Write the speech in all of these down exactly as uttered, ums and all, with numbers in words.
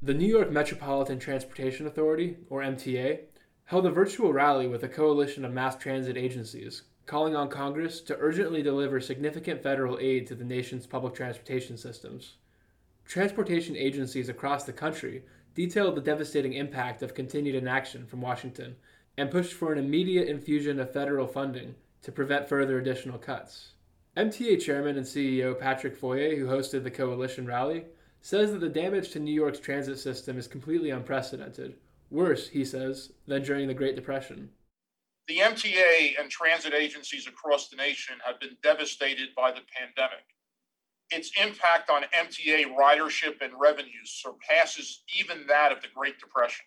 The New York Metropolitan Transportation Authority, or M T A, held a virtual rally with a coalition of mass transit agencies, calling on Congress to urgently deliver significant federal aid to the nation's public transportation systems. Transportation agencies across the country detailed the devastating impact of continued inaction from Washington and pushed for an immediate infusion of federal funding to prevent further additional cuts. M T A Chairman and C E O Patrick Foye, who hosted the coalition rally, says that the damage to New York's transit system is completely unprecedented, worse, he says, than during the Great Depression. The M T A and transit agencies across the nation have been devastated by the pandemic. Its impact on M T A ridership and revenues surpasses even that of the Great Depression.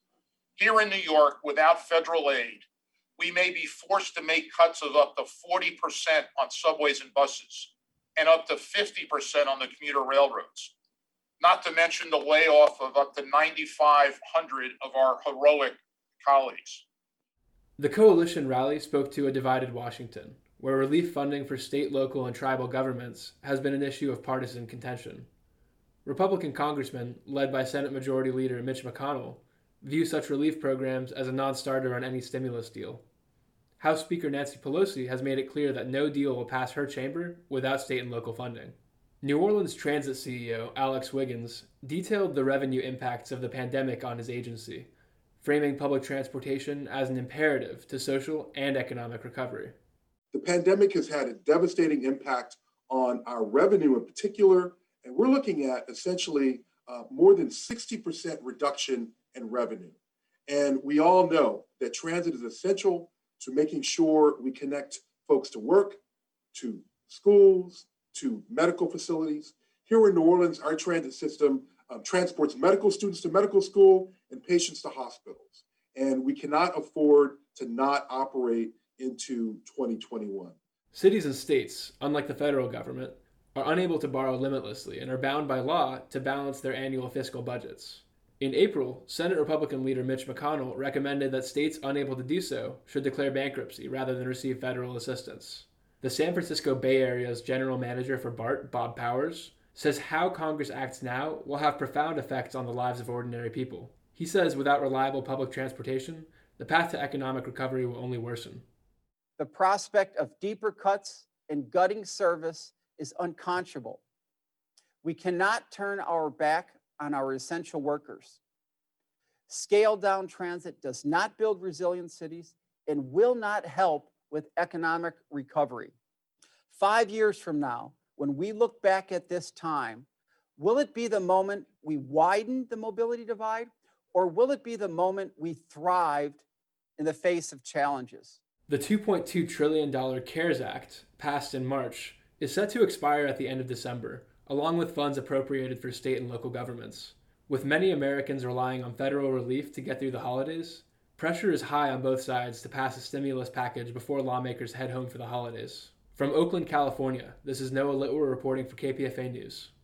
Here in New York, without federal aid, we may be forced to make cuts of up to forty percent on subways and buses and up to fifty percent on the commuter railroads, not to mention the layoff of up to nine thousand five hundred of our heroic colleagues. The coalition rally spoke to a divided Washington, where relief funding for state, local, and tribal governments has been an issue of partisan contention. Republican congressmen, led by Senate Majority Leader Mitch McConnell, view such relief programs as a non-starter on any stimulus deal. House Speaker Nancy Pelosi has made it clear that no deal will pass her chamber without state and local funding. New Orleans Transit C E O Alex Wiggins detailed the revenue impacts of the pandemic on his agency, framing public transportation as an imperative to social and economic recovery. The pandemic has had a devastating impact on our revenue in particular, and we're looking at essentially uh, more than sixty percent reduction in revenue. And we all know that transit is essential to making sure we connect folks to work, to schools, to medical facilities. Here in New Orleans, our transit system um, transports medical students to medical school and patients to hospitals. And we cannot afford to not operate into twenty twenty-one. Cities and states, unlike the federal government, are unable to borrow limitlessly and are bound by law to balance their annual fiscal budgets. In April, Senate Republican leader Mitch McConnell recommended that states unable to do so should declare bankruptcy rather than receive federal assistance. The San Francisco Bay Area's general manager for BART, Bob Powers, says how Congress acts now will have profound effects on the lives of ordinary people. He says without reliable public transportation, the path to economic recovery will only worsen. The prospect of deeper cuts and gutting service is unconscionable. We cannot turn our back on our essential workers. Scaled down transit does not build resilient cities and will not help with economic recovery. Five years from now, when we look back at this time, will it be the moment we widened the mobility divide, or will it be the moment we thrived in the face of challenges? The two point two trillion dollars CARES Act, passed in March, is set to expire at the end of December, along with funds appropriated for state and local governments. With many Americans relying on federal relief to get through the holidays, pressure is high on both sides to pass a stimulus package before lawmakers head home for the holidays. From Oakland, California, this is Noah Litwer reporting for K P F A News.